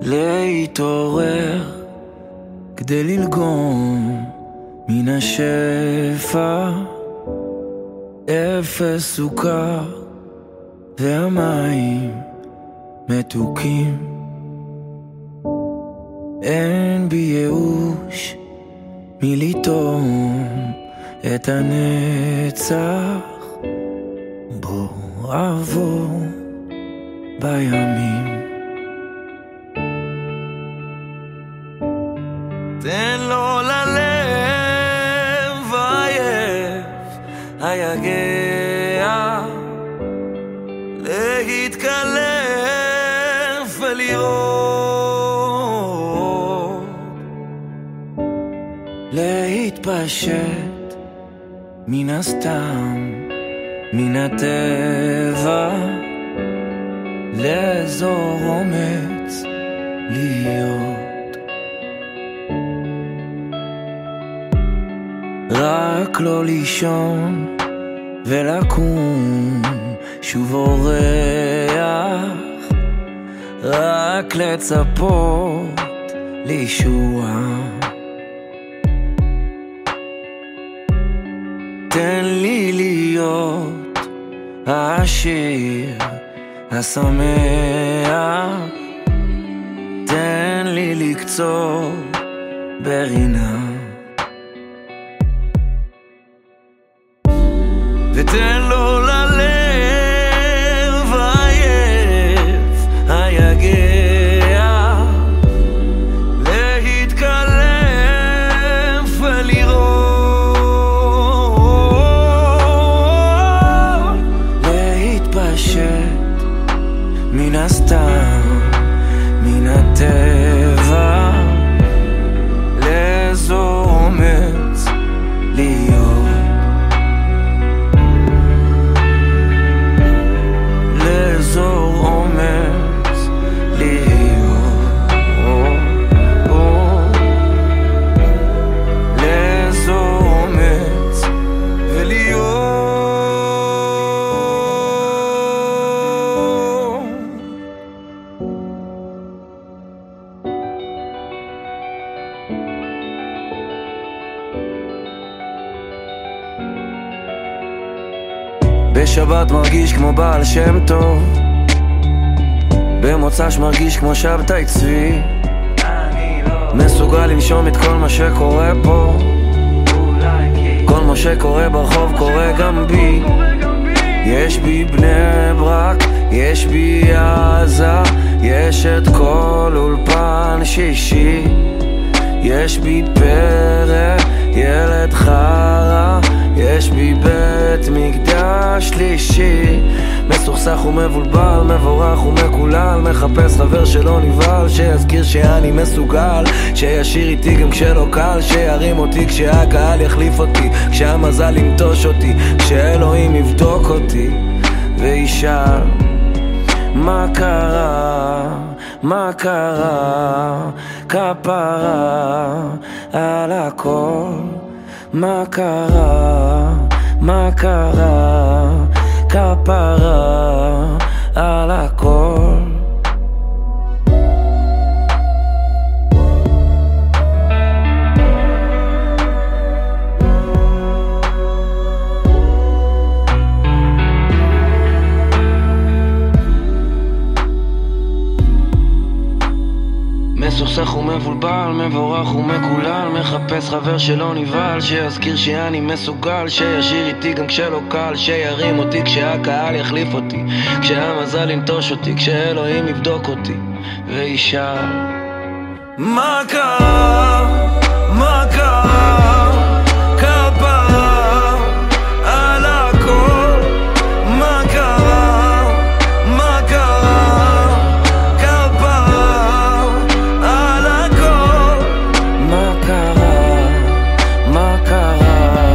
להתעורר כדי ללגום מן השפע, אפס סוכר והמים מתוקים. אין בי ייאוש מלטום את הנצח, בוא עבור בימים. תן לו ללב עייף היגע להתקלף ולראות, להתפשט מן הסתם מן הטבע, לאזור אומץ להיות. רק לא לישון ולקום שוב אורח, רק לצפות לישועה. תן לי להיות העשיר השמח, תן לי לקצור ברינה, ותן לו ללב עייף היגע להתקלף ולראות, להתפשט מן הסתם מן הטבע, לאזור אומץ להיות. בשבת מרגיש כמו בעל שם טוב, במוצ"ש מרגיש כמו שבתאי צבי, מסוגל לנשום את כל מה שקורה פה, כל מה שקורה ברחוב קורה גם בי. יש בי בני ברק, יש בי עזה, יש את כל אולפן שישי, יש בי פרק ילד חרה, יש בי בית מקדש שלישי, מסוכסך ומבולבל, מבורך ומקולל, מחפש חבר שלא נבהל, שיזכיר שאני מסוגל, שישיר איתי גם כשלא קל, שירים אותי כשהקהל יחליף אותי, כשהמזל ינטוש אותי, כשאלוהים יבדוק אותי וישאל מה קרה, מה קרה, כפרה על הכל, מה קרה, מה קרה, כפרה על הכל. מסוכסך ומבולבל, מבורך ומקולל, מחפש חבר שלא נבהל, שיזכיר שאני מסוגל, שישיר איתי גם כשלא קל, שירים אותי כשהקהל יחליף אותי, כשהמזל ינטוש אותי, כשאלוהים יבדוק אותי וישאל מה קרה, מה קרה, כפרה על הכל, מה קרה, מה קרה, כפרה על הכל, מה קרה, מה קרה,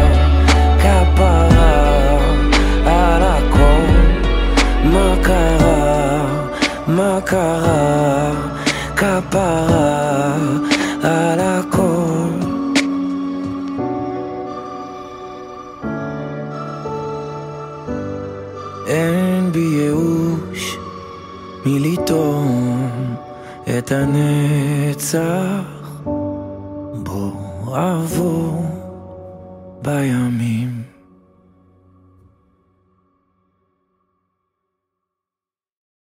כפרה על הכל, מה קרה, מה קרה, כפרה על הכל. אין בי ייאוש מלטום את הנצח בו עבור בימים.